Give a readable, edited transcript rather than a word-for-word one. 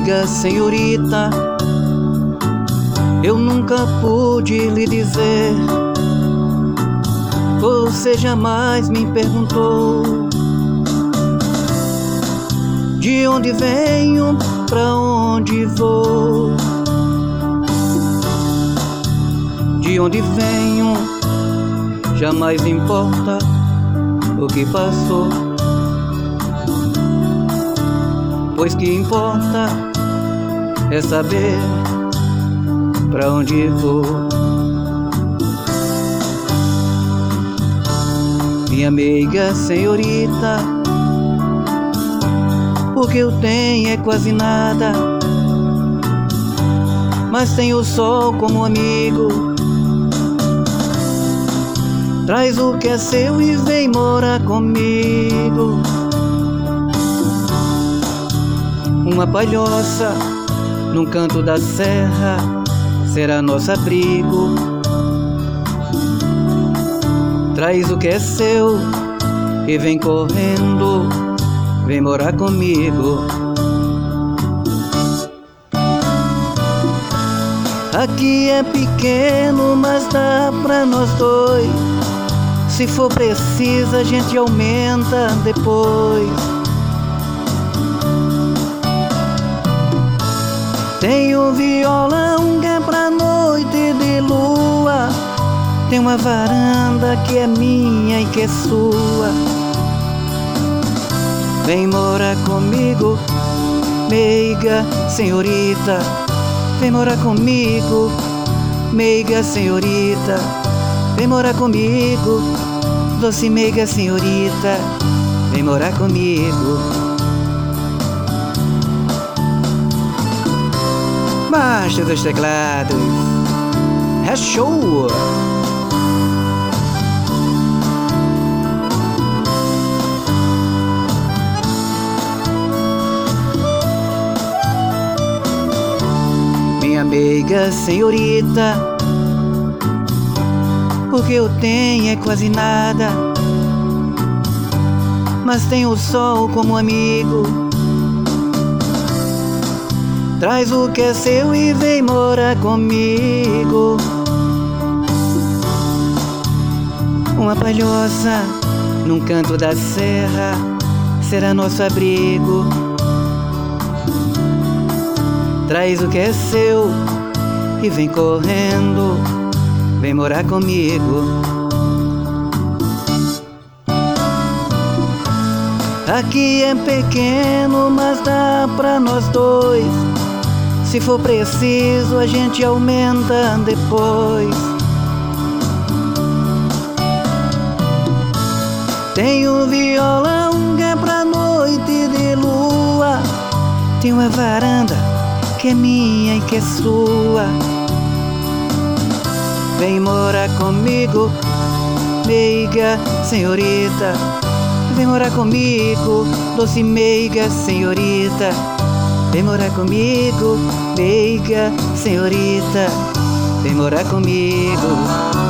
meiga senhorita, eu nunca pude lhe dizer. Você jamais me perguntou de onde venho, pra onde vou. De onde venho, jamais importa o que passou, pois que importa é saber pra onde vou. Minha meiga senhorita, o que eu tenho é quase nada, mas tenho o sol como amigo. Traz o que é seu e vem morar comigo. Uma palhoça num canto da serra será nosso abrigo. Traz o que é seu e vem correndo, vem morar comigo. Aqui é pequeno, mas dá pra nós dois. Se for preciso, a gente aumenta depois. Tem um violão que é pra noite de lua. Tem uma varanda que é minha e que é sua. Vem morar comigo, meiga senhorita. Vem morar comigo, meiga senhorita. Vem morar comigo, doce meiga senhorita. Vem morar comigo. Marcha dos teclados, é show! Minha meiga senhorita, o que eu tenho é quase nada, mas tenho o sol como amigo. Traz o que é seu e vem morar comigo. Uma palhoça num canto da serra será nosso abrigo. Traz o que é seu e vem correndo, vem morar comigo. Aqui é pequeno, mas dá pra nós dois. Se for preciso, a gente aumenta depois. Tem um violão que é pra noite de lua. Tem uma varanda que é minha e que é sua. Vem morar comigo, meiga senhorita. Vem morar comigo, doce meiga senhorita. Vem morar comigo, meiga senhorita. Vem morar comigo.